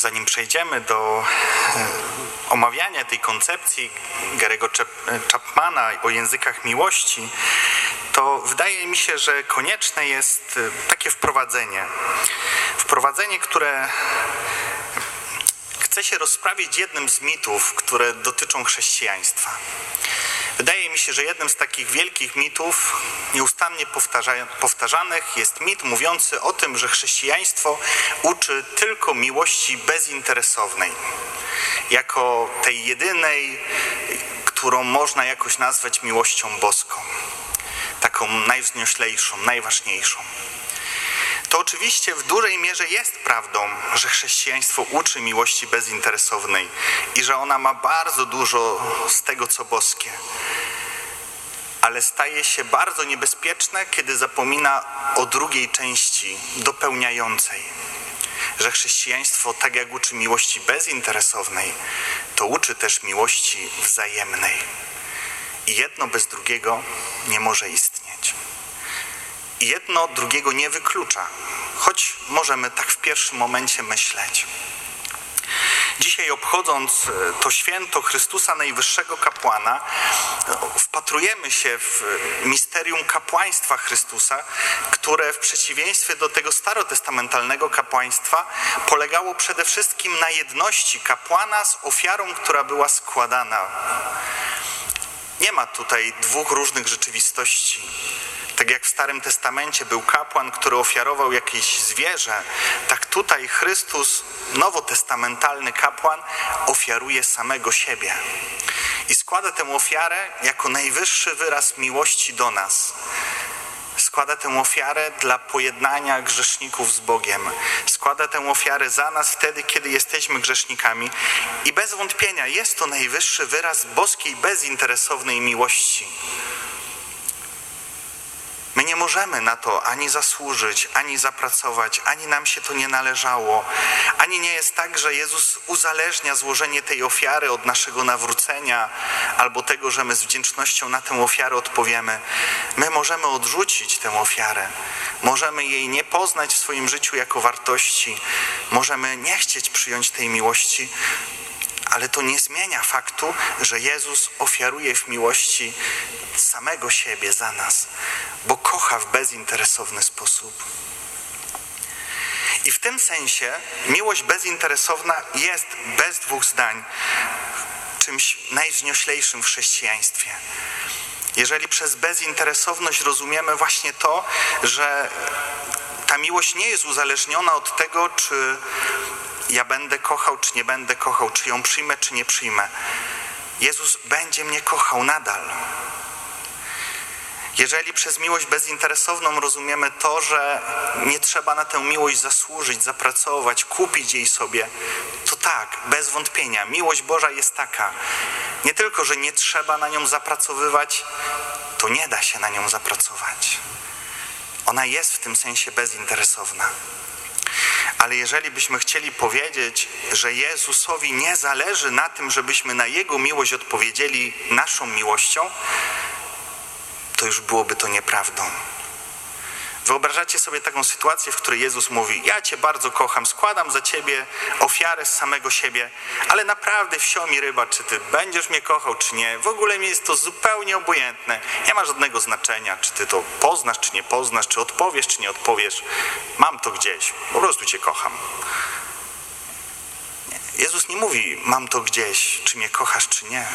zanim przejdziemy do omawiania tej koncepcji Gary'ego Chapmana o językach miłości, to wydaje mi się, że konieczne jest takie wprowadzenie. Wprowadzenie, które chce się rozprawić jednym z mitów, które dotyczą chrześcijaństwa. Wydaje mi się, że jednym z takich wielkich mitów, nieustannie powtarzanych, jest mit mówiący o tym, że chrześcijaństwo uczy tylko miłości bezinteresownej. Jako tej jedynej, którą można jakoś nazwać miłością boską. Taką najwznioślejszą, najważniejszą. To oczywiście w dużej mierze jest prawdą, że chrześcijaństwo uczy miłości bezinteresownej i że ona ma bardzo dużo z tego, co boskie. Ale staje się bardzo niebezpieczne, kiedy zapomina o drugiej części, dopełniającej. Że chrześcijaństwo, tak jak uczy miłości bezinteresownej, to uczy też miłości wzajemnej. I jedno bez drugiego nie może istnieć. I jedno drugiego nie wyklucza, choć możemy tak w pierwszym momencie myśleć. Dzisiaj, obchodząc to święto Chrystusa Najwyższego Kapłana, wpatrujemy się w misterium kapłaństwa Chrystusa, które w przeciwieństwie do tego starotestamentalnego kapłaństwa polegało przede wszystkim na jedności kapłana z ofiarą, która była składana. Nie ma tutaj dwóch różnych rzeczywistości. Tak jak w Starym Testamencie był kapłan, który ofiarował jakieś zwierzę, tak tutaj Chrystus, nowotestamentalny kapłan, ofiaruje samego siebie. I składa tę ofiarę jako najwyższy wyraz miłości do nas. Składa tę ofiarę dla pojednania grzeszników z Bogiem. Składa tę ofiarę za nas wtedy, kiedy jesteśmy grzesznikami. I bez wątpienia jest to najwyższy wyraz boskiej, bezinteresownej miłości. My nie możemy na to ani zasłużyć, ani zapracować, ani nam się to nie należało. Ani nie jest tak, że Jezus uzależnia złożenie tej ofiary od naszego nawrócenia albo tego, że my z wdzięcznością na tę ofiarę odpowiemy. My możemy odrzucić tę ofiarę. Możemy jej nie poznać w swoim życiu jako wartości. Możemy nie chcieć przyjąć tej miłości. Ale to nie zmienia faktu, że Jezus ofiaruje w miłości samego siebie za nas, bo kocha w bezinteresowny sposób. I w tym sensie miłość bezinteresowna jest bez dwóch zdań czymś najwznioślejszym w chrześcijaństwie. Jeżeli przez bezinteresowność rozumiemy właśnie to, że ta miłość nie jest uzależniona od tego, czy ja będę kochał, czy nie będę kochał, czy ją przyjmę, czy nie przyjmę. Jezus będzie mnie kochał nadal. Jeżeli przez miłość bezinteresowną rozumiemy to, że nie trzeba na tę miłość zasłużyć, zapracować, kupić jej sobie, to tak, bez wątpienia, miłość Boża jest taka. Nie tylko, że nie trzeba na nią zapracowywać, to nie da się na nią zapracować. Ona jest w tym sensie bezinteresowna. Ale jeżeli byśmy chcieli powiedzieć, że Jezusowi nie zależy na tym, żebyśmy na Jego miłość odpowiedzieli naszą miłością, to już byłoby to nieprawdą. Wyobrażacie sobie taką sytuację, w której Jezus mówi: ja Cię bardzo kocham, składam za Ciebie ofiarę z samego siebie, ale naprawdę wsio mi ryba, czy Ty będziesz mnie kochał, czy nie. W ogóle mi jest to zupełnie obojętne. Nie ma żadnego znaczenia, czy Ty to poznasz, czy nie poznasz, czy odpowiesz, czy nie odpowiesz. Mam to gdzieś, po prostu Cię kocham. Jezus nie mówi: mam to gdzieś, czy mnie kochasz, czy nie.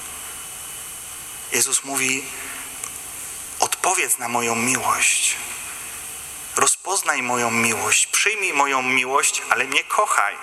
Jezus mówi: odpowiedz na moją miłość. Rozpoznaj moją miłość, przyjmij moją miłość, ale mnie kochaj.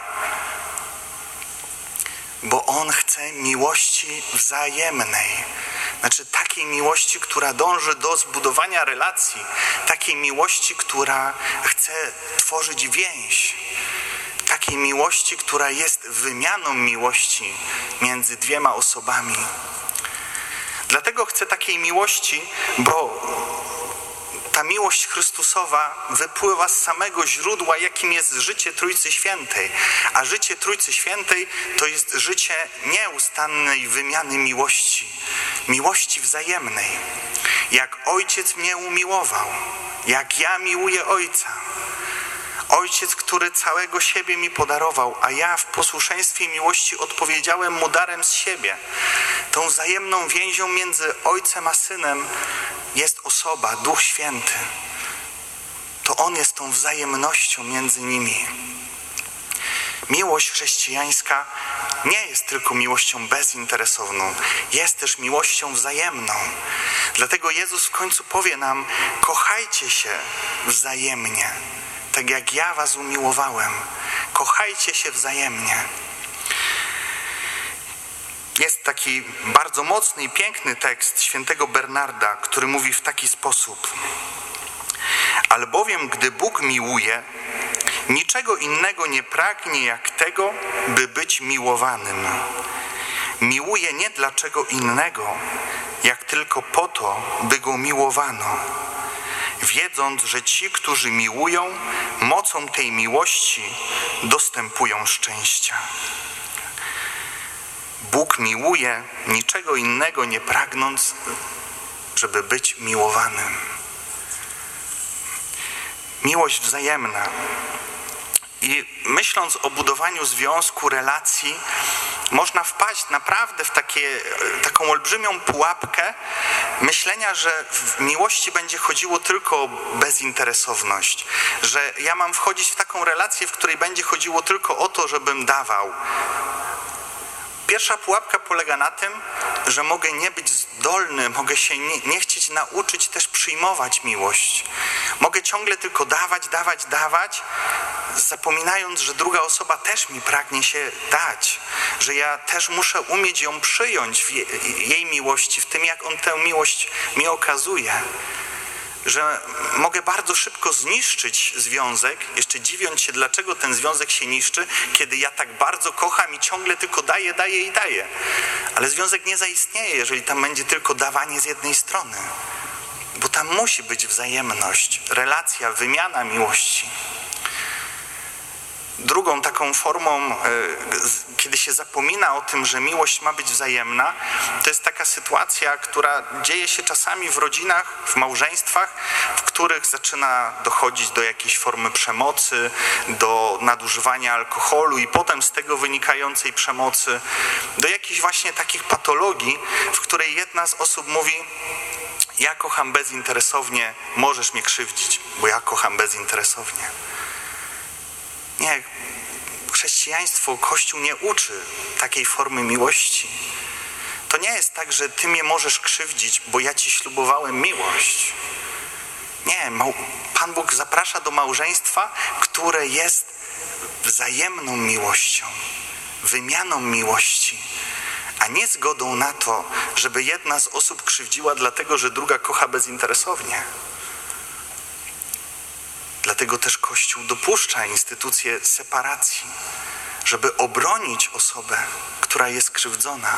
Bo On chce miłości wzajemnej. Znaczy takiej miłości, która dąży do zbudowania relacji. Takiej miłości, która chce tworzyć więź. Takiej miłości, która jest wymianą miłości między dwiema osobami. Dlatego chcę takiej miłości, bo ta miłość Chrystusowa wypływa z samego źródła, jakim jest życie Trójcy Świętej. A życie Trójcy Świętej to jest życie nieustannej wymiany miłości. Miłości wzajemnej. Jak Ojciec mnie umiłował, jak ja miłuję Ojca. Ojciec, który całego siebie mi podarował, a ja w posłuszeństwie miłości odpowiedziałem mu darem z siebie. Tą wzajemną więzią między Ojcem a Synem jest osoba, Duch Święty. To On jest tą wzajemnością między nimi. Miłość chrześcijańska nie jest tylko miłością bezinteresowną, jest też miłością wzajemną. Dlatego Jezus w końcu powie nam: kochajcie się wzajemnie, tak jak ja was umiłowałem. Kochajcie się wzajemnie. Jest taki bardzo mocny i piękny tekst świętego Bernarda, który mówi w taki sposób: albowiem gdy Bóg miłuje, niczego innego nie pragnie jak tego, by być miłowanym. Miłuje nie dla czego innego, jak tylko po to, by Go miłowano. Wiedząc, że ci, którzy miłują, mocą tej miłości dostępują szczęścia. Bóg miłuje, niczego innego nie pragnąc, żeby być miłowanym. Miłość wzajemna. I myśląc o budowaniu związku, relacji, można wpaść naprawdę w taką olbrzymią pułapkę myślenia, że w miłości będzie chodziło tylko o bezinteresowność. Że ja mam wchodzić w taką relację, w której będzie chodziło tylko o to, żebym dawał. Pierwsza pułapka polega na tym, że mogę nie być zdolny, mogę się nie chcieć nauczyć też przyjmować miłość. Mogę ciągle tylko dawać, zapominając, że druga osoba też mi pragnie się dać, że ja też muszę umieć ją przyjąć w jej miłości, w tym, jak on tę miłość mi okazuje. Że mogę bardzo szybko zniszczyć związek, jeszcze dziwiąc się, dlaczego ten związek się niszczy, kiedy ja tak bardzo kocham i ciągle tylko daję. Ale związek nie zaistnieje, jeżeli tam będzie tylko dawanie z jednej strony. Bo tam musi być wzajemność, relacja, wymiana miłości. Drugą taką formą, kiedy się zapomina o tym, że miłość ma być wzajemna, to jest taka sytuacja, która dzieje się czasami w rodzinach, w małżeństwach, w których zaczyna dochodzić do jakiejś formy przemocy, do nadużywania alkoholu i potem z tego wynikającej przemocy, do jakichś właśnie takich patologii, w której jedna z osób mówi: ja kocham bezinteresownie, możesz mnie krzywdzić, bo ja kocham bezinteresownie. Nie, chrześcijaństwo, Kościół nie uczy takiej formy miłości. To nie jest tak, że ty mnie możesz krzywdzić, bo ja ci ślubowałem miłość. Nie, Pan Bóg zaprasza do małżeństwa, które jest wzajemną miłością, wymianą miłości, a nie zgodą na to, żeby jedna z osób krzywdziła dlatego, że druga kocha bezinteresownie. Dlatego też Kościół dopuszcza instytucję separacji, żeby obronić osobę, która jest krzywdzona.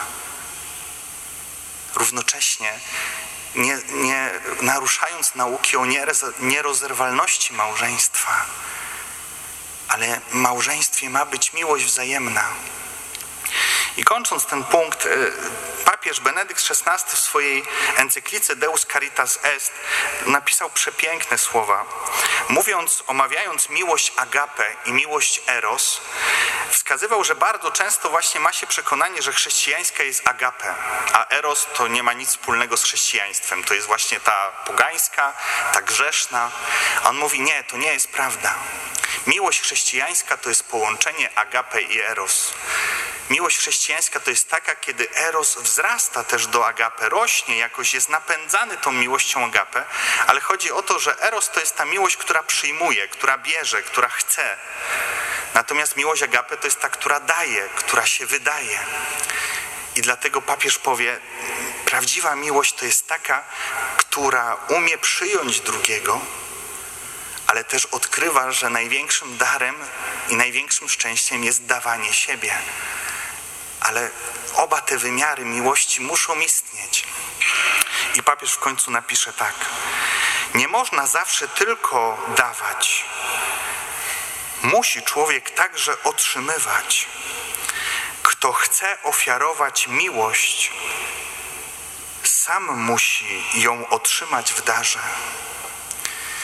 Równocześnie nie naruszając nauki o nierozerwalności małżeństwa. Ale w małżeństwie ma być miłość wzajemna. I kończąc ten punkt, papież Benedykt XVI w swojej encyklice Deus Caritas Est napisał przepiękne słowa. Omawiając miłość agape i miłość eros, wskazywał, że bardzo często właśnie ma się przekonanie, że chrześcijańska jest agape, a eros to nie ma nic wspólnego z chrześcijaństwem. To jest właśnie ta pogańska, ta grzeszna. A on mówi: nie, to nie jest prawda. Miłość chrześcijańska to jest połączenie agape i eros. Miłość chrześcijańska to jest taka, kiedy eros wzrasta też do agape, rośnie, jakoś jest napędzany tą miłością agape, ale chodzi o to, że eros to jest ta miłość, która przyjmuje, która bierze, która chce. Natomiast miłość agape to jest ta, która daje, która się wydaje. I dlatego papież powie: prawdziwa miłość to jest taka, która umie przyjąć drugiego, ale też odkrywa, że największym darem i największym szczęściem jest dawanie siebie. Ale oba te wymiary miłości muszą istnieć. I papież w końcu napisze tak: nie można zawsze tylko dawać. Musi człowiek także otrzymywać. Kto chce ofiarować miłość, sam musi ją otrzymać w darze.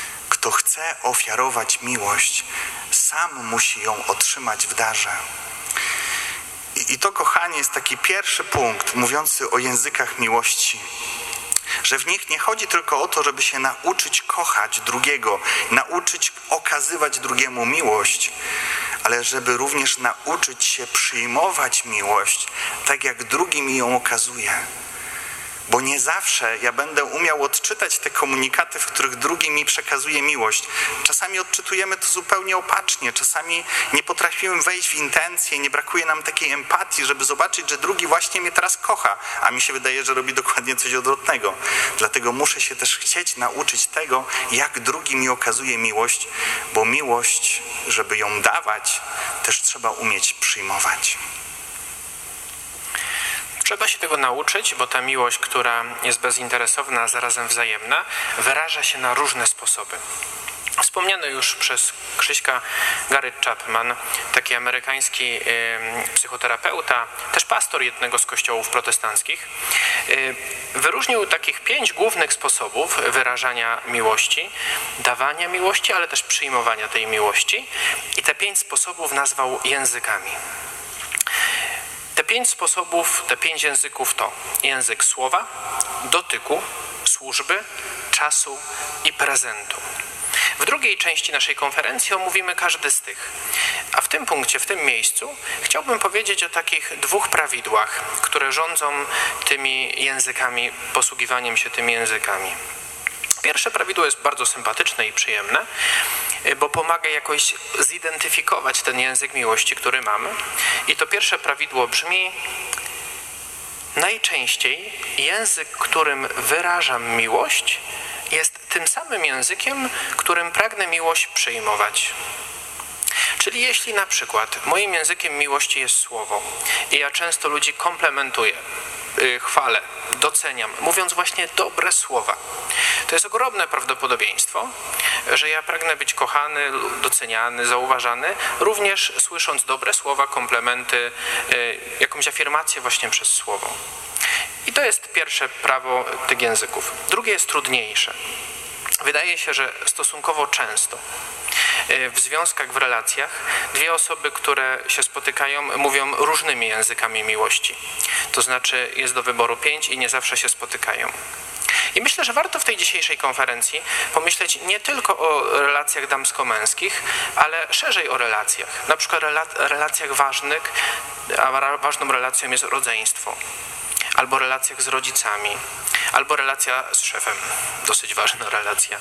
Kto chce ofiarować miłość, sam musi ją otrzymać w darze. I to, kochani, jest taki pierwszy punkt mówiący o językach miłości. Że w nich nie chodzi tylko o to, żeby się nauczyć kochać drugiego, nauczyć okazywać drugiemu miłość, ale żeby również nauczyć się przyjmować miłość, tak jak drugi mi ją okazuje. Bo nie zawsze ja będę umiał odczytać te komunikaty, w których drugi mi przekazuje miłość. Czasami odczytujemy to zupełnie opacznie, czasami nie potrafimy wejść w intencje, nie brakuje nam takiej empatii, żeby zobaczyć, że drugi właśnie mnie teraz kocha, a mi się wydaje, że robi dokładnie coś odwrotnego. Dlatego muszę się też chcieć nauczyć tego, jak drugi mi okazuje miłość, bo miłość, żeby ją dawać, też trzeba umieć przyjmować. Trzeba się tego nauczyć, bo ta miłość, która jest bezinteresowna, a zarazem wzajemna, wyraża się na różne sposoby. Wspomniany już przez Krzyśka Gary Chapman, taki amerykański psychoterapeuta, też pastor jednego z kościołów protestanckich, wyróżnił takich 5 głównych sposobów wyrażania miłości, dawania miłości, ale też przyjmowania tej miłości i te 5 sposobów nazwał językami. Te 5 sposobów, te 5 języków to język słowa, dotyku, służby, czasu i prezentu. W drugiej części naszej konferencji omówimy każdy z tych. A w tym punkcie, w tym miejscu chciałbym powiedzieć o takich 2 prawidłach, które rządzą tymi językami, posługiwaniem się tymi językami. Pierwsze prawidło jest bardzo sympatyczne i przyjemne, bo pomaga jakoś zidentyfikować ten język miłości, który mamy. I to pierwsze prawidło brzmi: najczęściej język, którym wyrażam miłość, jest tym samym językiem, którym pragnę miłość przyjmować. Czyli jeśli na przykład moim językiem miłości jest słowo i ja często ludzi komplementuję, chwalę, doceniam, mówiąc właśnie dobre słowa, to jest ogromne prawdopodobieństwo, że ja pragnę być kochany, doceniany, zauważany, również słysząc dobre słowa, komplementy, jakąś afirmację właśnie przez słowo. I to jest pierwsze prawo tych języków. Drugie jest trudniejsze. Wydaje się, że stosunkowo często w związkach, w relacjach 2 osoby, które się spotykają, mówią różnymi językami miłości. To znaczy jest do wyboru 5 i nie zawsze się spotykają. I myślę, że warto w tej dzisiejszej konferencji pomyśleć nie tylko o relacjach damsko-męskich, ale szerzej o relacjach. Na przykład relacjach ważnych, a ważną relacją jest rodzeństwo. Albo relacjach z rodzicami, albo relacja z szefem. Dosyć ważna relacja.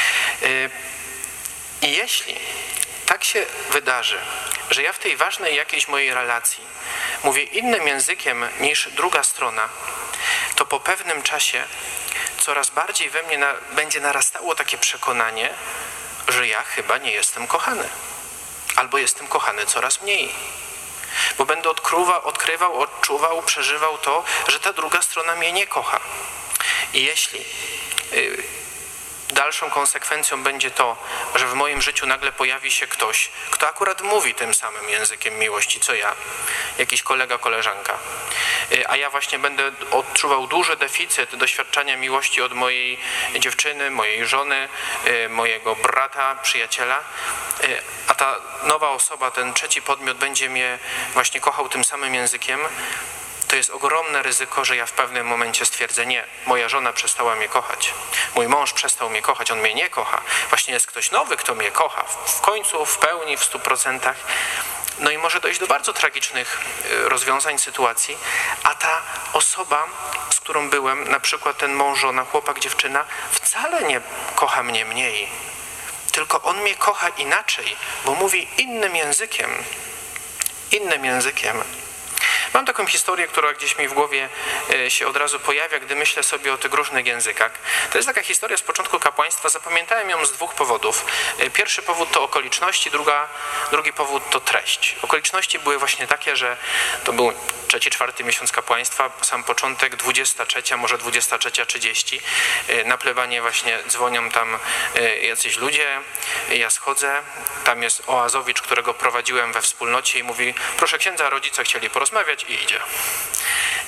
I jeśli tak się wydarzy, że ja w tej ważnej jakiejś mojej relacji mówię innym językiem niż druga strona, to po pewnym czasie coraz bardziej we mnie będzie narastało takie przekonanie, że ja chyba nie jestem kochany. Albo jestem kochany coraz mniej. Bo będę odkrywał, odczuwał, przeżywał to, że ta druga strona mnie nie kocha. I jeśli dalszą konsekwencją będzie to, że w moim życiu nagle pojawi się ktoś, kto akurat mówi tym samym językiem miłości, co ja, jakiś kolega, koleżanka, a ja właśnie będę odczuwał duży deficyt doświadczania miłości od mojej dziewczyny, mojej żony, mojego brata, przyjaciela, a ta nowa osoba, ten trzeci podmiot będzie mnie właśnie kochał tym samym językiem, to jest ogromne ryzyko, że ja w pewnym momencie stwierdzę: nie, moja żona przestała mnie kochać, mój mąż przestał mnie kochać, on mnie nie kocha. Właśnie jest ktoś nowy, kto mnie kocha, w końcu, w pełni, w 100%. No i może dojść do bardzo tragicznych rozwiązań, sytuacji, a ta osoba, z którą byłem, na przykład ten mąż, żona, chłopak, dziewczyna, wcale nie kocha mnie mniej, tylko on mnie kocha inaczej, bo mówi innym językiem. Innym językiem. Mam taką historię, która gdzieś mi w głowie się od razu pojawia, gdy myślę sobie o tych różnych językach. To jest taka historia z początku kapłaństwa. Zapamiętałem ją z 2 powodów. Pierwszy powód to okoliczności, drugi powód to treść. Okoliczności były właśnie takie, że to był 3-4 miesiąc kapłaństwa, sam początek, 23, może 23:30. Na plebanie właśnie dzwonią tam jacyś ludzie, ja schodzę, tam jest oazowicz, którego prowadziłem we wspólnocie i mówi: proszę księdza, rodzice chcieli porozmawiać, i idzie.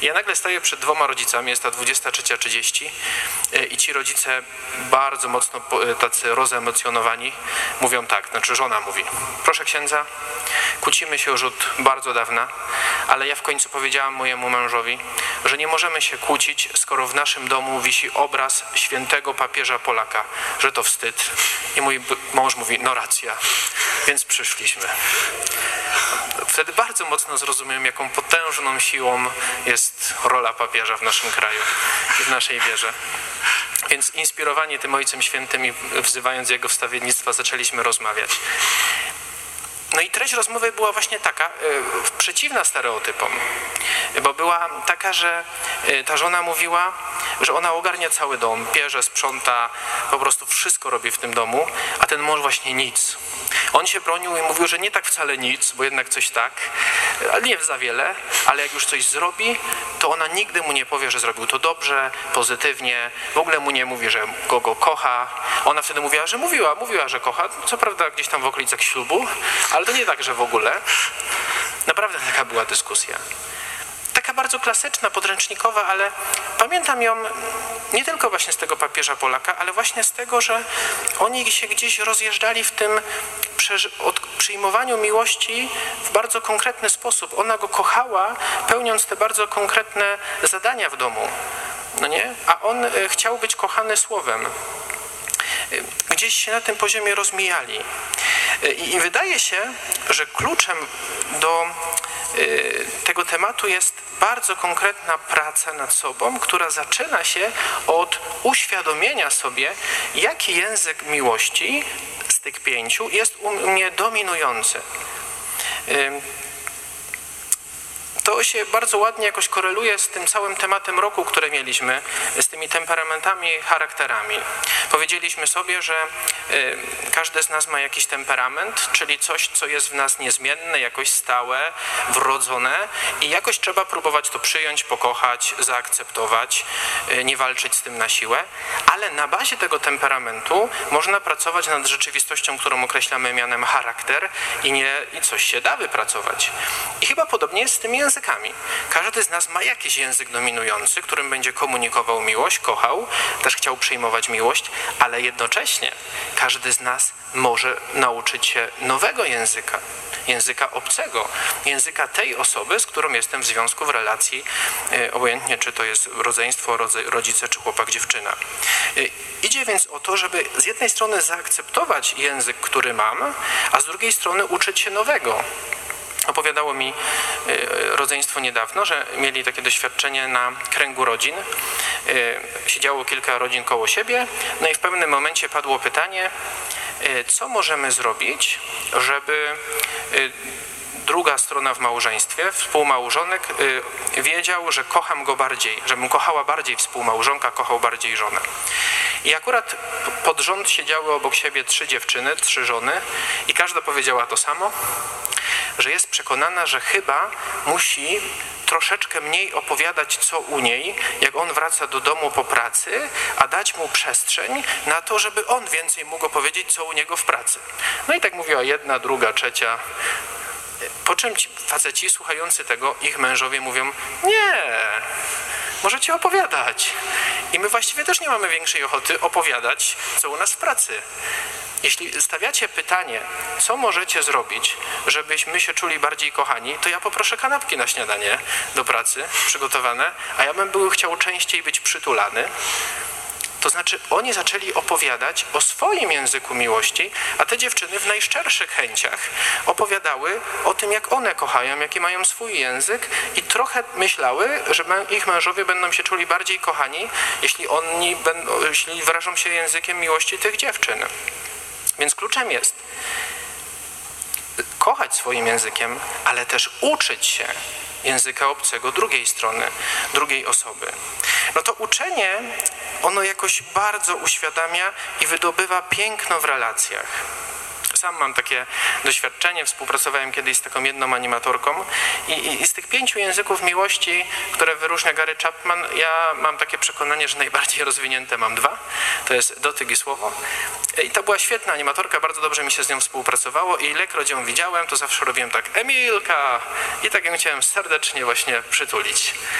Ja nagle staję przed dwoma rodzicami, jest ta 23:30 i ci rodzice bardzo mocno tacy rozemocjonowani mówią tak, znaczy żona mówi: proszę księdza, kłócimy się już od bardzo dawna, ale ja w końcu powiedziałam mojemu mężowi, że nie możemy się kłócić, skoro w naszym domu wisi obraz świętego papieża Polaka, że to wstyd. I mój mąż mówi: no racja, więc przyszliśmy. Wtedy bardzo mocno zrozumiałem, jaką potężną siłą jest rola papieża w naszym kraju i w naszej wierze. Więc inspirowani tym Ojcem Świętym i wzywając jego wstawiennictwa, zaczęliśmy rozmawiać. No i treść rozmowy była właśnie taka, przeciwna stereotypom, bo była taka, że ta żona mówiła, że ona ogarnia cały dom, pierze, sprząta, po prostu wszystko robi w tym domu, a ten mąż właśnie nic. On się bronił i mówił, że nie tak wcale nic, bo jednak coś tak, ale nie za wiele, ale jak już coś zrobi, to ona nigdy mu nie powie, że zrobił to dobrze, pozytywnie, w ogóle mu nie mówi, że go kocha. Ona wtedy mówiła, że mówiła, że kocha, co prawda gdzieś tam w okolicach ślubu, ale to nie tak, że w ogóle. Naprawdę taka była dyskusja. Taka bardzo klasyczna, podręcznikowa, ale pamiętam ją nie tylko właśnie z tego papieża Polaka, ale właśnie z tego, że oni się gdzieś rozjeżdżali w tym przyjmowaniu miłości w bardzo konkretny sposób. Ona go kochała, pełniąc te bardzo konkretne zadania w domu, no nie? A on chciał być kochany słowem. Gdzieś się na tym poziomie rozmijali. I wydaje się, że kluczem do tego tematu jest bardzo konkretna praca nad sobą, która zaczyna się od uświadomienia sobie, jaki język miłości z tych 5 jest u mnie dominujący. To się bardzo ładnie jakoś koreluje z tym całym tematem roku, który mieliśmy, z tymi temperamentami, charakterami. Powiedzieliśmy sobie, że każdy z nas ma jakiś temperament, czyli coś, co jest w nas niezmienne, jakoś stałe, wrodzone i jakoś trzeba próbować to przyjąć, pokochać, zaakceptować, nie walczyć z tym na siłę, ale na bazie tego temperamentu można pracować nad rzeczywistością, którą określamy mianem charakter i coś się da wypracować. I chyba podobnie jest z tymi językami. Każdy z nas ma jakiś język dominujący, którym będzie komunikował miłość, kochał, też chciał przyjmować miłość, ale jednocześnie każdy z nas może nauczyć się nowego języka, języka obcego, języka tej osoby, z którą jestem w związku, w relacji, obojętnie czy to jest rodzeństwo, rodzice czy chłopak, dziewczyna. Idzie więc o to, żeby z jednej strony zaakceptować język, który mam, a z drugiej strony uczyć się nowego. Opowiadało mi rodzeństwo niedawno, że mieli takie doświadczenie na kręgu rodzin. Siedziało kilka rodzin koło siebie, no i w pewnym momencie padło pytanie, co możemy zrobić, żeby druga strona w małżeństwie, współmałżonek, wiedział, że kocham go bardziej, żebym kochała bardziej współmałżonka, kochał bardziej żonę. I akurat pod rząd siedziały obok siebie 3 dziewczyny, 3 żony i każda powiedziała to samo, że jest przekonana, że chyba musi troszeczkę mniej opowiadać, co u niej, jak on wraca do domu po pracy, a dać mu przestrzeń na to, żeby on więcej mógł powiedzieć, co u niego w pracy. No i tak mówiła jedna, druga, trzecia. Po czym ci faceci słuchający tego, ich mężowie mówią, nie, możecie opowiadać. I my właściwie też nie mamy większej ochoty opowiadać, co u nas w pracy. Jeśli stawiacie pytanie, co możecie zrobić, żebyśmy się czuli bardziej kochani, to ja poproszę kanapki na śniadanie do pracy przygotowane, a ja bym chciał częściej być przytulany. To znaczy oni zaczęli opowiadać o swoim języku miłości, a te dziewczyny w najszczerszych chęciach opowiadały o tym, jak one kochają, jaki mają swój język i trochę myślały, że ich mężowie będą się czuli bardziej kochani, jeśli wyrażą się językiem miłości tych dziewczyn. Więc kluczem jest kochać swoim językiem, ale też uczyć się języka obcego drugiej strony, drugiej osoby. No to uczenie, ono jakoś bardzo uświadamia i wydobywa piękno w relacjach. Sam mam takie doświadczenie, współpracowałem kiedyś z taką jedną animatorką i z tych 5 języków miłości, które wyróżnia Gary Chapman, ja mam takie przekonanie, że najbardziej rozwinięte mam 2. To jest dotyk i słowo. I to była świetna animatorka, bardzo dobrze mi się z nią współpracowało i ilekroć ją widziałem, to zawsze robiłem tak, Emilka! I tak ją chciałem serdecznie właśnie przytulić.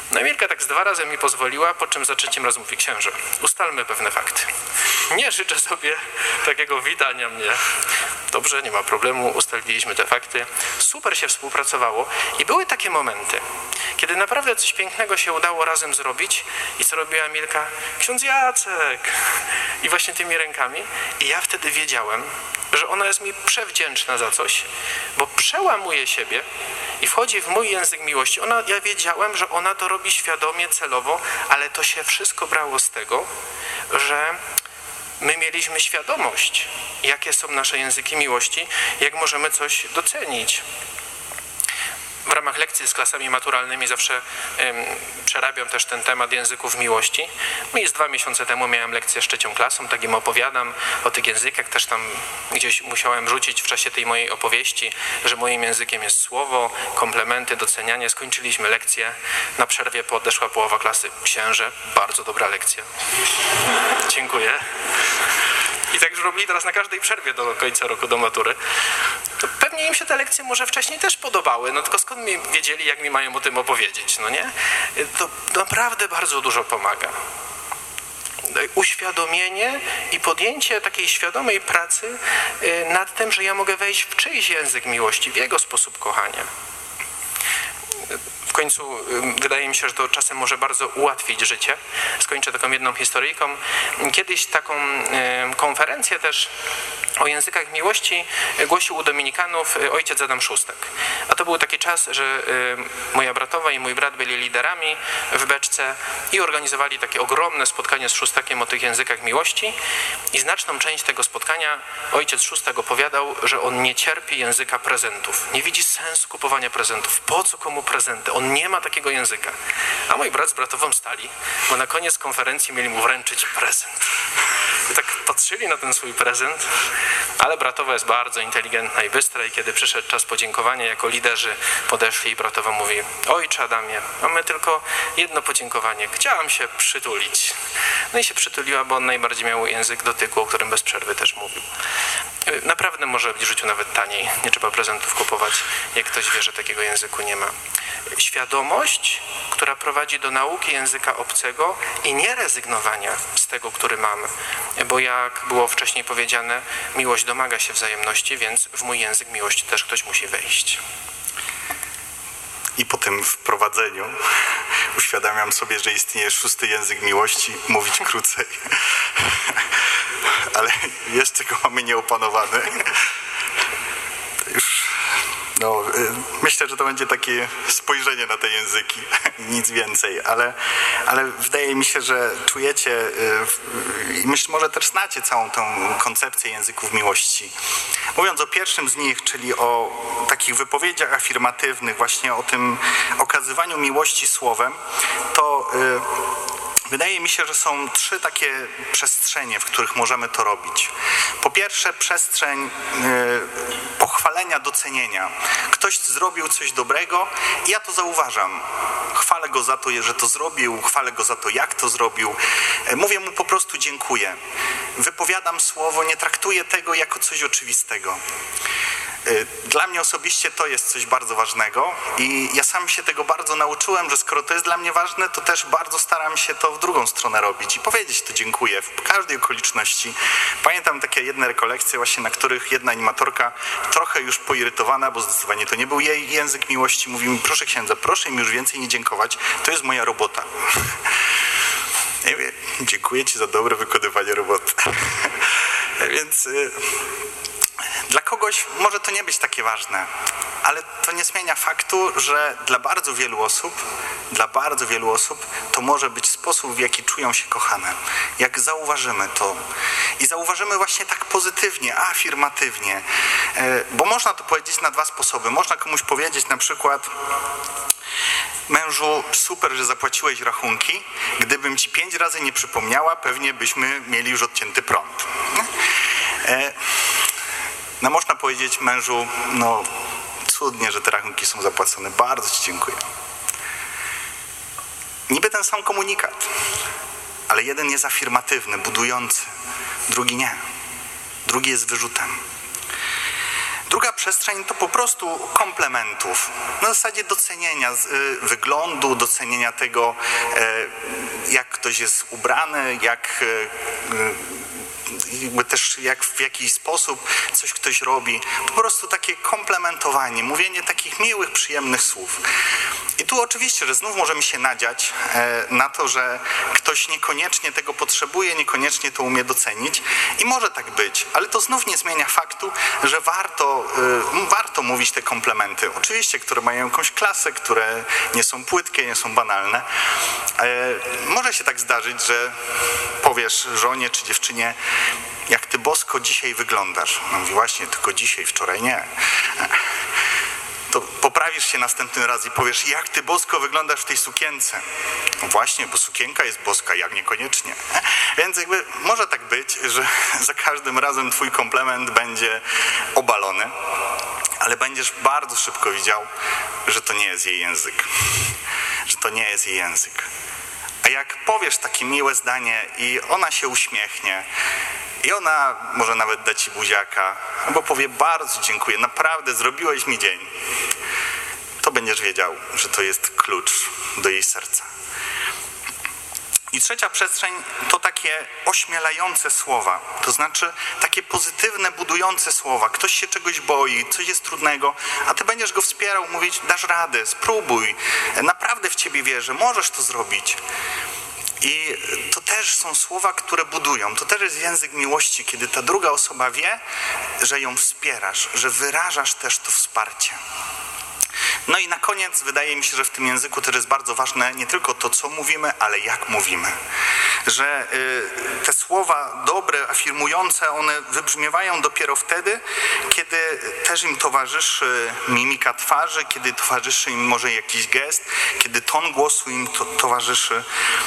No i Milka tak z 2 razy mi pozwoliła, po czym za 3. razem mówi: księże, ustalmy pewne fakty. Nie życzę sobie takiego witania mnie. Dobrze, nie ma problemu, ustaliliśmy te fakty. Super się współpracowało i były takie momenty, kiedy naprawdę coś pięknego się udało razem zrobić i co robiła Milka? Ksiądz Jacek! I właśnie tymi rękami. I ja wtedy wiedziałem, że ona jest mi przewdzięczna za coś, bo przełamuje siebie i wchodzi w mój język miłości. Ja wiedziałem, że ona to robi świadomie, celowo, ale to się wszystko brało z tego, że my mieliśmy świadomość, jakie są nasze języki miłości, jak możemy coś docenić. W ramach lekcji z klasami maturalnymi zawsze przerabiam też ten temat języków miłości. I z 2 miesiące temu miałem lekcję z 3. klasą, tak im opowiadam o tych językach. Też tam gdzieś musiałem rzucić w czasie tej mojej opowieści, że moim językiem jest słowo, komplementy, docenianie. Skończyliśmy lekcję. Na przerwie podeszła połowa klasy. Księże, bardzo dobra lekcja. Dziękuję. I tak już robili teraz na każdej przerwie do końca roku, do matury. To pewnie im się te lekcje może wcześniej też podobały, no tylko skąd mi wiedzieli, jak mi mają o tym opowiedzieć, no nie? To naprawdę bardzo dużo pomaga. Uświadomienie i podjęcie takiej świadomej pracy nad tym, że ja mogę wejść w czyjś język miłości, w jego sposób kochania. W końcu wydaje mi się, że to czasem może bardzo ułatwić życie. Skończę taką jedną historyjką. Kiedyś taką konferencję też o językach miłości głosił u dominikanów ojciec Adam Szóstek. A to był taki czas, że moja bratowa i mój brat byli liderami w beczce i organizowali takie ogromne spotkanie z Szóstekiem o tych językach miłości i znaczną część tego spotkania ojciec Szóstek opowiadał, że on nie cierpi języka prezentów. Nie widzi sensu kupowania prezentów. Po co komu prezenty? On nie ma takiego języka. A mój brat z bratową stali, bo na koniec konferencji mieli mu wręczyć prezent. I tak patrzyli na ten swój prezent, ale bratowa jest bardzo inteligentna i bystra i kiedy przyszedł czas podziękowania, jako liderzy podeszli i bratowa mówi: ojcze Adamie, mamy tylko jedno podziękowanie. Chciałam się przytulić. No i się przytuliła, bo on najbardziej miał język dotyku, o którym bez przerwy też mówił. Naprawdę może być w życiu nawet taniej. Nie trzeba prezentów kupować, jak ktoś wie, że takiego języku nie ma. Świadomość, która prowadzi do nauki języka obcego i nie rezygnowania z tego, który mamy. Bo jak było wcześniej powiedziane, miłość domaga się wzajemności, więc w mój język miłości też ktoś musi wejść. I po tym wprowadzeniu uświadamiam sobie, że istnieje 6. język miłości, mówić krócej. Ale jeszcze go mamy nieopanowany. Już, myślę, że to będzie takie spojrzenie na te języki, nic więcej, ale wydaje mi się, że czujecie i może też znacie całą tą koncepcję języków miłości. Mówiąc o pierwszym z nich, czyli o takich wypowiedziach afirmatywnych, właśnie o tym okazywaniu miłości słowem, to wydaje mi się, że są 3 takie przestrzenie, w których możemy to robić. Po pierwsze, przestrzeń pochwalenia, docenienia. Ktoś zrobił coś dobrego i ja to zauważam. Chwalę go za to, że to zrobił, chwalę go za to, jak to zrobił. Mówię mu po prostu dziękuję. Wypowiadam słowo, nie traktuję tego jako coś oczywistego. Dla mnie osobiście to jest coś bardzo ważnego i ja sam się tego bardzo nauczyłem, że skoro to jest dla mnie ważne, to też bardzo staram się to w drugą stronę robić i powiedzieć to dziękuję w każdej okoliczności. Pamiętam takie jedne rekolekcje właśnie, na których jedna animatorka trochę już poirytowana, bo zdecydowanie to nie był jej język miłości, mówi mi: proszę księdza, proszę mi już więcej nie dziękować, to jest moja robota. Ja mówię: dziękuję ci za dobre wykonywanie roboty. Więc dla kogoś może to nie być takie ważne, ale to nie zmienia faktu, że dla bardzo wielu osób to może być sposób, w jaki czują się kochane. Jak zauważymy to i zauważymy właśnie tak pozytywnie, afirmatywnie, bo można to powiedzieć na 2 sposoby. Można komuś powiedzieć na przykład: mężu, super, że zapłaciłeś rachunki. Gdybym ci 5 razy nie przypomniała, pewnie byśmy mieli już odcięty prąd. No można powiedzieć: mężu, cudnie, że te rachunki są zapłacone. Bardzo ci dziękuję. Niby ten sam komunikat, ale jeden jest afirmatywny, budujący, drugi nie. Drugi jest wyrzutem. Druga przestrzeń to po prostu komplementów. Na zasadzie docenienia wyglądu, docenienia tego, jak ktoś jest ubrany, w jaki sposób coś ktoś robi. Po prostu takie komplementowanie, mówienie takich miłych, przyjemnych słów. I tu oczywiście, że znów możemy się nadziać na to, że ktoś niekoniecznie tego potrzebuje, niekoniecznie to umie docenić i może tak być, ale to znów nie zmienia faktu, że warto mówić te komplementy. Oczywiście, które mają jakąś klasę, które nie są płytkie, nie są banalne. Może się tak zdarzyć, że powiesz żonie czy dziewczynie, jak ty bosko dzisiaj wyglądasz. No mówi, właśnie, tylko dzisiaj, wczoraj nie. To poprawisz się następny raz i powiesz, jak ty bosko wyglądasz w tej sukience. No właśnie, bo sukienka jest boska, jak niekoniecznie. Więc jakby może tak być, że za każdym razem twój komplement będzie obalony, ale będziesz bardzo szybko widział, że to nie jest jej język. Że to nie jest jej język. A jak powiesz takie miłe zdanie i ona się uśmiechnie, i ona może nawet da ci buziaka, albo powie, bardzo dziękuję, naprawdę zrobiłeś mi dzień, to będziesz wiedział, że to jest klucz do jej serca. I trzecia przestrzeń to takie ośmielające słowa, to znaczy takie pozytywne, budujące słowa. Ktoś się czegoś boi, coś jest trudnego, a ty będziesz go wspierał, mówić, dasz radę, spróbuj, naprawdę w ciebie wierzę, możesz to zrobić. I to też są słowa, które budują. To też jest język miłości, kiedy ta druga osoba wie, że ją wspierasz, że wyrażasz też to wsparcie. No i na koniec wydaje mi się, że w tym języku też jest bardzo ważne nie tylko to, co mówimy, ale jak mówimy. Że te słowa dobre, afirmujące, one wybrzmiewają dopiero wtedy, kiedy też im towarzyszy mimika twarzy, kiedy towarzyszy im może jakiś gest, kiedy ton głosu im towarzyszy.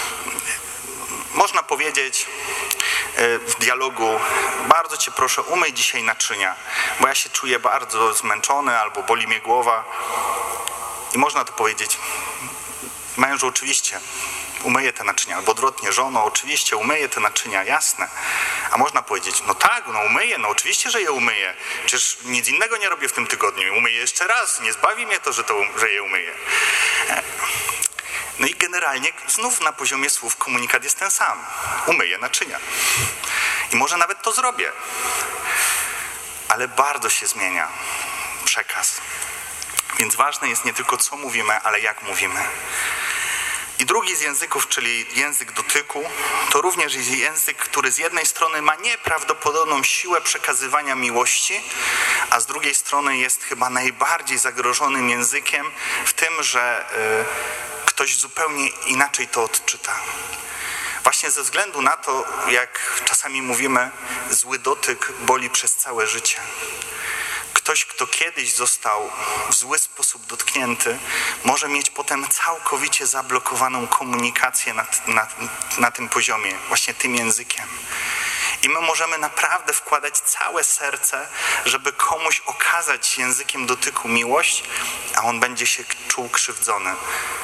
Można powiedzieć w dialogu, bardzo cię proszę, umyj dzisiaj naczynia, bo ja się czuję bardzo zmęczony albo boli mnie głowa. I można to powiedzieć, mężu, oczywiście umyję te naczynia, albo odwrotnie, żono, oczywiście umyję te naczynia, jasne. A można powiedzieć, no tak, no umyję, no oczywiście, że je umyję. Przecież nic innego nie robię w tym tygodniu. Umyję jeszcze raz, nie zbawi mnie to, że je umyję. No i generalnie znów na poziomie słów komunikat jest ten sam. Umyję naczynia. I może nawet to zrobię. Ale bardzo się zmienia przekaz. Więc ważne jest nie tylko co mówimy, ale jak mówimy. I drugi z języków, czyli język dotyku, to również jest język, który z jednej strony ma nieprawdopodobną siłę przekazywania miłości, a z drugiej strony jest chyba najbardziej zagrożonym językiem w tym, że ktoś zupełnie inaczej to odczyta. Właśnie ze względu na to, jak czasami mówimy, zły dotyk boli przez całe życie. Ktoś, kto kiedyś został w zły sposób dotknięty, może mieć potem całkowicie zablokowaną komunikację na tym poziomie, właśnie tym językiem. I my możemy naprawdę wkładać całe serce, żeby komuś okazać językiem dotyku miłość, a on będzie się czuł krzywdzony.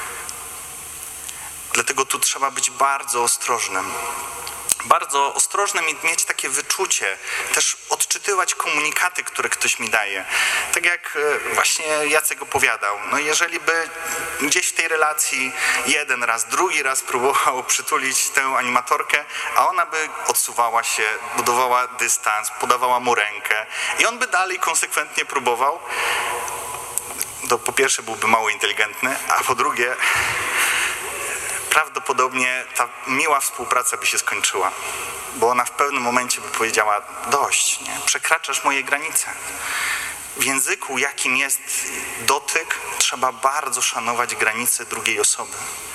Dlatego tu trzeba być bardzo ostrożnym. Bardzo ostrożnym i mieć takie wyczucie, też odczytywać komunikaty, które ktoś mi daje. Tak jak właśnie Jacek opowiadał, no jeżeli by gdzieś w tej relacji jeden raz, drugi raz próbował przytulić tę animatorkę, a ona by odsuwała się, budowała dystans, podawała mu rękę i on by dalej konsekwentnie próbował, to po pierwsze byłby mało inteligentny, a po drugie prawdopodobnie ta miła współpraca by się skończyła, bo ona w pewnym momencie by powiedziała, dość, nie? Przekraczasz moje granice. W języku, jakim jest dotyk, trzeba bardzo szanować granice drugiej osoby.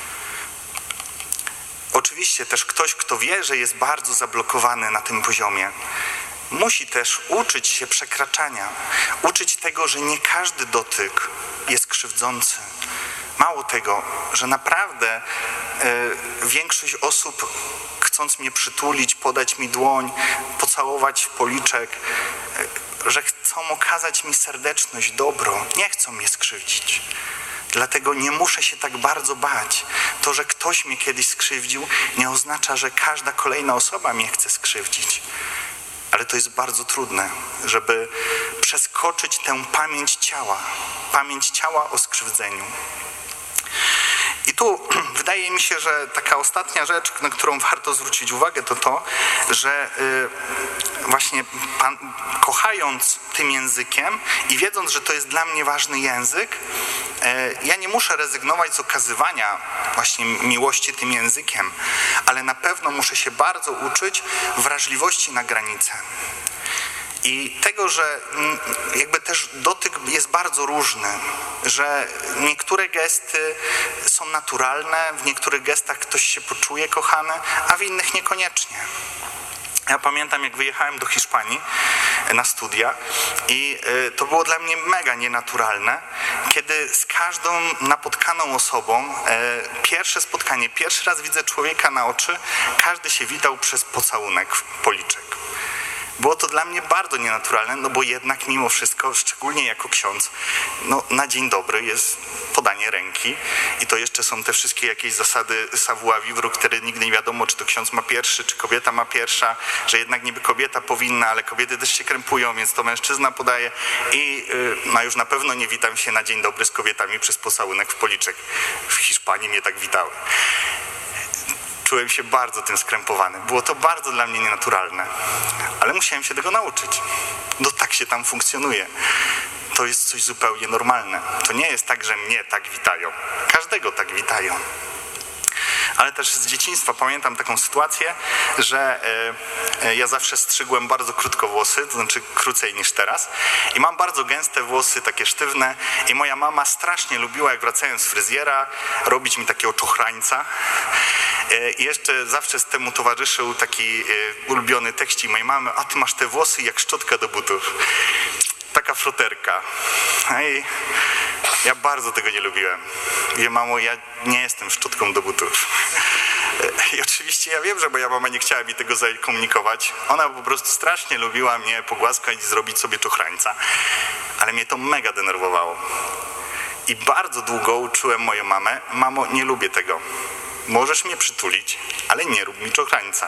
Oczywiście też ktoś, kto wie, że jest bardzo zablokowany na tym poziomie, musi też uczyć się przekraczania, uczyć tego, że nie każdy dotyk jest krzywdzący. Mało tego, że naprawdę większość osób, chcąc mnie przytulić, podać mi dłoń, pocałować w policzek, że chcą okazać mi serdeczność, dobro, nie chcą mnie skrzywdzić. Dlatego nie muszę się tak bardzo bać. To, że ktoś mnie kiedyś skrzywdził, nie oznacza, że każda kolejna osoba mnie chce skrzywdzić. ale to jest bardzo trudne, żeby przeskoczyć tę pamięć ciała o skrzywdzeniu. I tu wydaje mi się, że taka ostatnia rzecz, na którą warto zwrócić uwagę, to to, że właśnie kochając tym językiem i wiedząc, że to jest dla mnie ważny język, ja nie muszę rezygnować z okazywania właśnie miłości tym językiem, ale na pewno muszę się bardzo uczyć wrażliwości na granice. I tego, że jakby też dotyk jest bardzo różny, że niektóre gesty są naturalne, w niektórych gestach ktoś się poczuje kochany, a w innych niekoniecznie. Ja pamiętam, jak wyjechałem do Hiszpanii na studia i to było dla mnie mega nienaturalne, kiedy z każdą napotkaną osobą, pierwsze spotkanie, pierwszy raz widzę człowieka na oczy, każdy się witał przez pocałunek w policzek. Było to dla mnie bardzo nienaturalne, no bo jednak mimo wszystko, szczególnie jako ksiądz, no na dzień dobry jest podanie ręki i to jeszcze są te wszystkie jakieś zasady savoir-vivre, które nigdy nie wiadomo, czy to ksiądz ma pierwszy, czy kobieta ma pierwsza, że jednak niby kobieta powinna, ale kobiety też się krępują, więc to mężczyzna podaje i no już na pewno nie witam się na dzień dobry z kobietami przez pocałunek w policzek. W Hiszpanii mnie tak witały. Czułem się bardzo tym skrępowany. Było to bardzo dla mnie nienaturalne, ale musiałem się tego nauczyć. No tak się tam funkcjonuje. To jest coś zupełnie normalne. To nie jest tak, że mnie tak witają. Każdego tak witają. Ale też z dzieciństwa pamiętam taką sytuację, że ja zawsze strzygłem bardzo krótko włosy, to znaczy krócej niż teraz. I mam bardzo gęste włosy, takie sztywne. I moja mama strasznie lubiła, jak wracając z fryzjera, robić mi takiego czochrańca. I jeszcze zawsze z temu towarzyszył taki ulubiony tekścik mojej mamy: a ty masz te włosy jak szczotka do butów. Taka froterka. I ja bardzo tego nie lubiłem. Mówię: mamo, ja nie jestem szczotką do butów. I oczywiście ja wiem, że moja mama nie chciała mi tego zakomunikować. Ona po prostu strasznie lubiła mnie pogłaskać i zrobić sobie czochrańca. Ale mnie to mega denerwowało. I bardzo długo uczyłem moją mamę: mamo, nie lubię tego. Możesz mnie przytulić, ale nie rób mi czochrańca.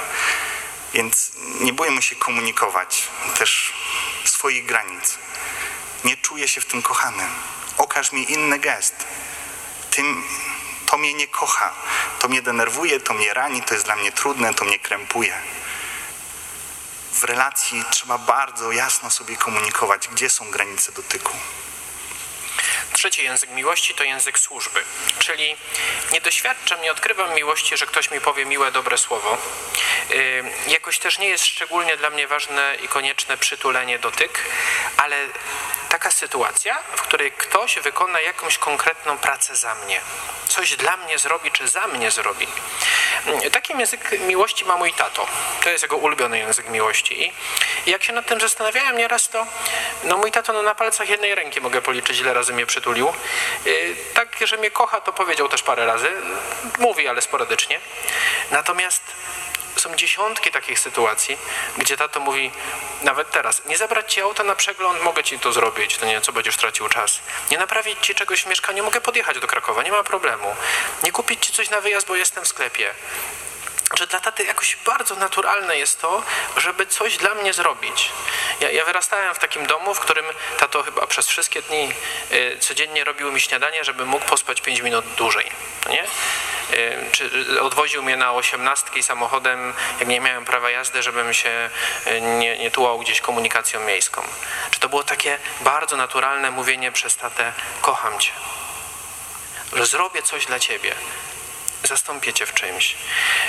Więc nie bójmy się komunikować też swoich granic. Nie czuję się w tym kochany. Okaż mi inny gest. To mnie nie kocha. To mnie denerwuje, to mnie rani, to jest dla mnie trudne, to mnie krępuje. W relacji trzeba bardzo jasno sobie komunikować, gdzie są granice dotyku. Trzeci język miłości to język służby, czyli nie doświadczam, nie odkrywam miłości, że ktoś mi powie miłe, dobre słowo. Jakoś też nie jest szczególnie dla mnie ważne i konieczne przytulenie, dotyk, ale taka sytuacja, w której ktoś wykona jakąś konkretną pracę za mnie, coś dla mnie zrobi, czy za mnie zrobi. Taki język miłości ma mój tato. To jest jego ulubiony język miłości. I jak się nad tym zastanawiałem nieraz, to mój tato na palcach jednej ręki mogę policzyć, ile razy mnie przytulił. Tak, że mnie kocha, to powiedział też parę razy. Mówi, ale sporadycznie. Natomiast są dziesiątki takich sytuacji, gdzie tato mówi, nawet teraz: nie zabrać ci auta na przegląd, mogę ci to zrobić, to nie, co będziesz tracił czas. Nie naprawić ci czegoś w mieszkaniu, mogę podjechać do Krakowa, nie ma problemu. Nie kupić ci coś na wyjazd, bo jestem w sklepie. Że dla taty jakoś bardzo naturalne jest to, żeby coś dla mnie zrobić. Ja wyrastałem w takim domu, w którym tato chyba przez wszystkie dni codziennie robił mi śniadanie, żeby mógł pospać 5 minut dłużej. Nie? Czy odwoził mnie na 18 samochodem, jak nie miałem prawa jazdy, żebym się nie tułał gdzieś komunikacją miejską. Czy to było takie bardzo naturalne mówienie przez tatę: kocham cię, że zrobię coś dla ciebie. Zastąpię cię w czymś.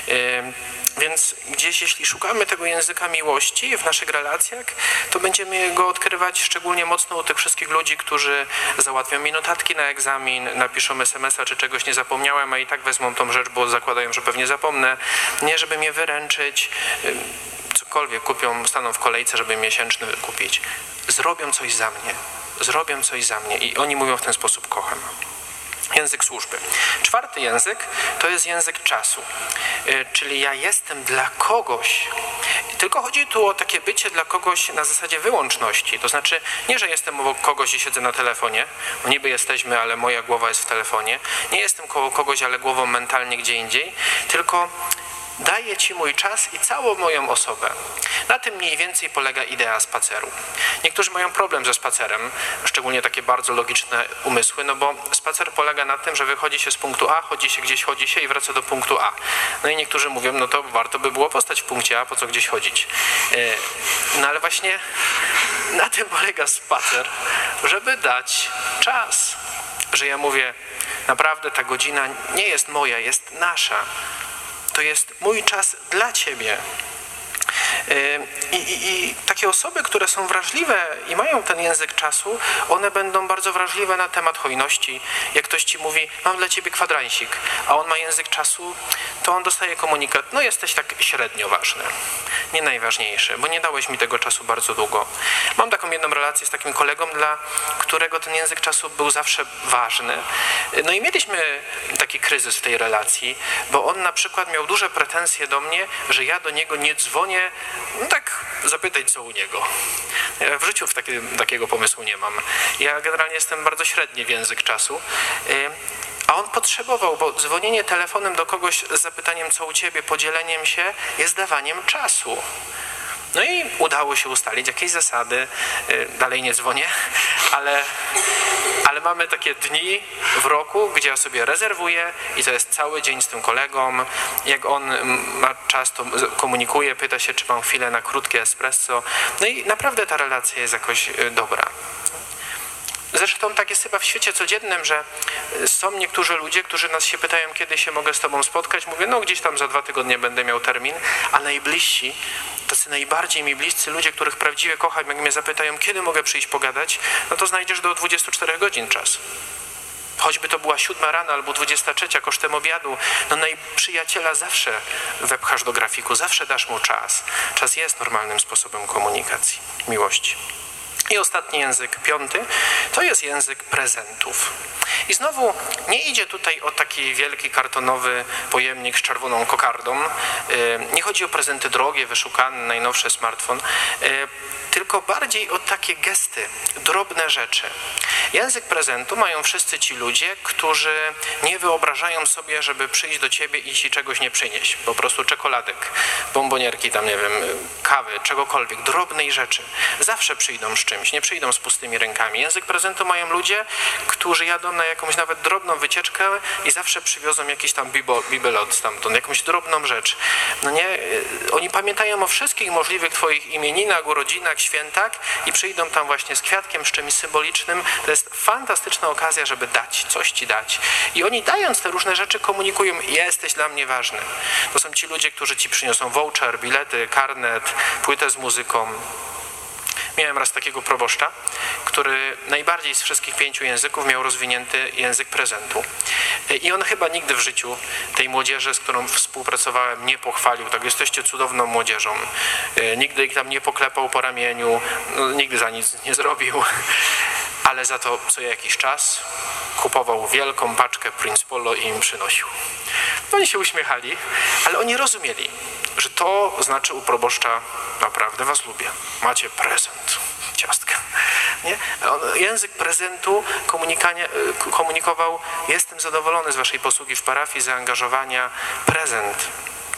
Więc gdzieś, jeśli szukamy tego języka miłości w naszych relacjach, to będziemy go odkrywać szczególnie mocno u tych wszystkich ludzi, którzy załatwią mi notatki na egzamin, napiszą SMS-a, czy czegoś nie zapomniałem, a i tak wezmą tą rzecz, bo zakładają, że pewnie zapomnę. Nie, żeby mnie wyręczyć, cokolwiek kupią, staną w kolejce, żeby miesięczny kupić. Zrobią coś za mnie. Zrobią coś za mnie. I oni mówią w ten sposób: kocham. Język służby. Czwarty język to jest język czasu, czyli ja jestem dla kogoś. Tylko chodzi tu o takie bycie dla kogoś na zasadzie wyłączności. To znaczy nie, że jestem obok kogoś i siedzę na telefonie, bo niby jesteśmy, ale moja głowa jest w telefonie. Nie jestem koło kogoś, ale głową mentalnie gdzie indziej, tylko daję Ci mój czas i całą moją osobę. Na tym mniej więcej polega idea spaceru. Niektórzy mają problem ze spacerem, szczególnie takie bardzo logiczne umysły, no bo spacer polega na tym, że wychodzi się z punktu A, chodzi się i wraca do punktu A. No i niektórzy mówią, no to warto by było postać w punkcie A, po co gdzieś chodzić. No ale właśnie na tym polega spacer, żeby dać czas. Że ja mówię, naprawdę ta godzina nie jest moja, jest nasza. To jest mój czas dla Ciebie. I takie osoby, które są wrażliwe i mają ten język czasu, one będą bardzo wrażliwe na temat hojności. Jak ktoś Ci mówi, mam dla Ciebie kwadransik, a on ma język czasu, to on dostaje komunikat, no jesteś tak średnio ważny. Nie najważniejszy, bo nie dałeś mi tego czasu bardzo długo. Mam taką jedną relację z takim kolegą, dla którego ten język czasu był zawsze ważny. No i mieliśmy taki kryzys w tej relacji, bo on na przykład miał duże pretensje do mnie, że ja do niego nie dzwonię, no tak zapytać co u niego. Ja w życiu takiego pomysłu nie mam. Ja generalnie jestem bardzo średni w język czasu, a on potrzebował, bo dzwonienie telefonem do kogoś z zapytaniem co u Ciebie, podzieleniem się jest dawaniem czasu. No i udało się ustalić jakieś zasady, dalej nie dzwonię, ale mamy takie dni w roku, gdzie ja sobie rezerwuję i to jest cały dzień z tym kolegą. Jak on ma czas, to komunikuje, pyta się, czy mam chwilę na krótkie espresso. No i naprawdę ta relacja jest jakoś dobra. Zresztą tak jest chyba w świecie codziennym, że są niektórzy ludzie, którzy nas się pytają, kiedy się mogę z Tobą spotkać. Mówię, no gdzieś tam za 2 tygodnie będę miał termin, a najbliżsi, tacy najbardziej mi bliscy ludzie, których prawdziwie kocham, jak mnie zapytają, kiedy mogę przyjść pogadać, no to znajdziesz do 24 godzin czas. Choćby to była 7 rano albo 23 kosztem obiadu, no przyjaciela zawsze wepchasz do grafiku, zawsze dasz mu czas. Czas jest normalnym sposobem komunikacji, miłości. I ostatni język, 5, to jest język prezentów. I znowu nie idzie tutaj o taki wielki kartonowy pojemnik z czerwoną kokardą. Nie chodzi o prezenty drogie, wyszukane, najnowszy smartfon, tylko bardziej o takie gesty, drobne rzeczy. Język prezentu mają wszyscy ci ludzie, którzy nie wyobrażają sobie, żeby przyjść do Ciebie i Ci czegoś nie przynieść. Po prostu czekoladek, bombonierki, tam nie wiem, kawy, czegokolwiek, drobnej rzeczy. Zawsze przyjdą z czymś, nie przyjdą z pustymi rękami. Język prezentu mają ludzie, którzy jadą na jakąś nawet drobną wycieczkę i zawsze przywiozą jakiś tam bibelot stamtąd, jakąś drobną rzecz. No nie, oni pamiętają o wszystkich możliwych Twoich imieninach, urodzinach, świętach i przyjdą tam właśnie z kwiatkiem, z czymś symbolicznym. To jest fantastyczna okazja, żeby dać, coś Ci dać. I oni dając te różne rzeczy komunikują, jesteś dla mnie ważny. To są ci ludzie, którzy Ci przyniosą voucher, bilety, karnet, płytę z muzyką. Miałem raz takiego proboszcza, który najbardziej z wszystkich 5 języków miał rozwinięty język prezentu. I on chyba nigdy w życiu tej młodzieży, z którą współpracowałem, nie pochwalił. Tak, jesteście cudowną młodzieżą. Nigdy ich tam nie poklepał po ramieniu, nigdy za nic nie zrobił. Ale za to co jakiś czas kupował wielką paczkę Prince Polo i im przynosił. Oni się uśmiechali, ale oni rozumieli, że to znaczy u proboszcza naprawdę was lubię. Macie prezent, ciastkę. Nie? Język prezentu komunikował, jestem zadowolony z waszej posługi w parafii, zaangażowania, prezent.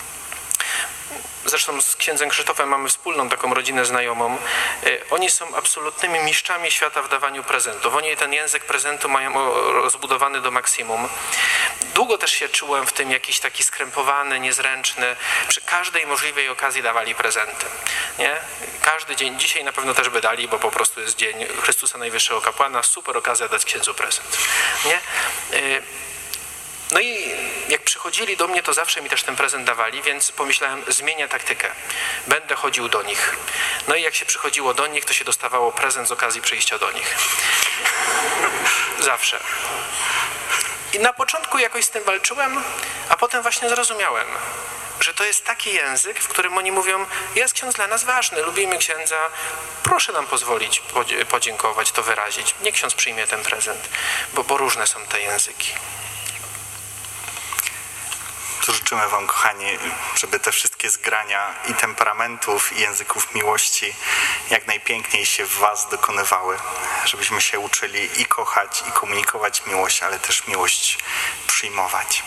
Zresztą z księdzem Krzysztofem mamy wspólną taką rodzinę znajomą. Oni są absolutnymi mistrzami świata w dawaniu prezentów. Oni ten język prezentu mają rozbudowany do maksimum. Długo też się czułem w tym jakiś taki skrępowany, niezręczny. Przy każdej możliwej okazji dawali prezenty. Nie? Każdy dzień, dzisiaj na pewno też by dali, bo po prostu jest dzień Chrystusa Najwyższego Kapłana. Super okazja dać księdzu prezent. Nie? No i jak przychodzili do mnie, to zawsze mi też ten prezent dawali, więc pomyślałem, zmienię taktykę. Będę chodził do nich. No i jak się przychodziło do nich, to się dostawało prezent z okazji przyjścia do nich. Zawsze. I na początku jakoś z tym walczyłem, a potem właśnie zrozumiałem, że to jest taki język, w którym oni mówią, jest ksiądz dla nas ważny, lubimy księdza, proszę nam pozwolić podziękować, to wyrazić. Niech ksiądz przyjmie ten prezent, bo różne są te języki. Życzymy Wam, kochani, żeby te wszystkie zgrania i temperamentów, i języków miłości jak najpiękniej się w Was dokonywały. Żebyśmy się uczyli i kochać, i komunikować miłość, ale też miłość przyjmować.